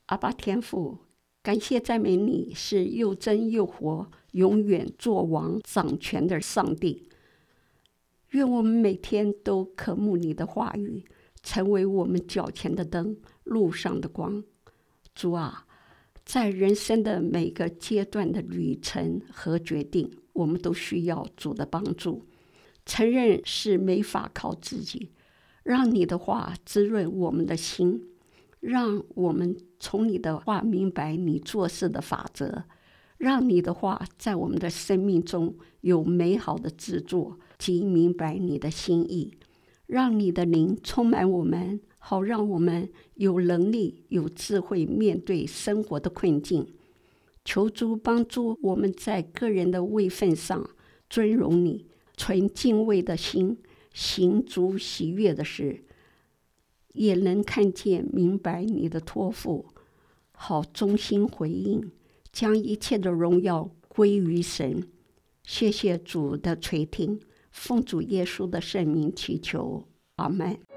阿爸天父，感谢赞美你是又真又活，永远作王掌权的上帝。愿我们每天都渴慕你的话语，成为我们脚前的灯，路上的光。主啊，在人生的每个阶段的旅程和决定，我们都需要主的帮助。承认是没法靠自己，让你的话滋润我们的心，让我们从你的话明白你做事的法则，让你的话在我们的生命中有美好的制作及明白你的心意，让你的灵充满我们，好让我们有能力有智慧面对生活的困境。求主帮助我们在个人的位分上尊荣你，存敬畏的心，行主喜悦的事，也能看见明白你的托付，好忠心回应，将一切的荣耀归于神。谢谢主的垂听，奉主耶稣的圣名祈求，阿们。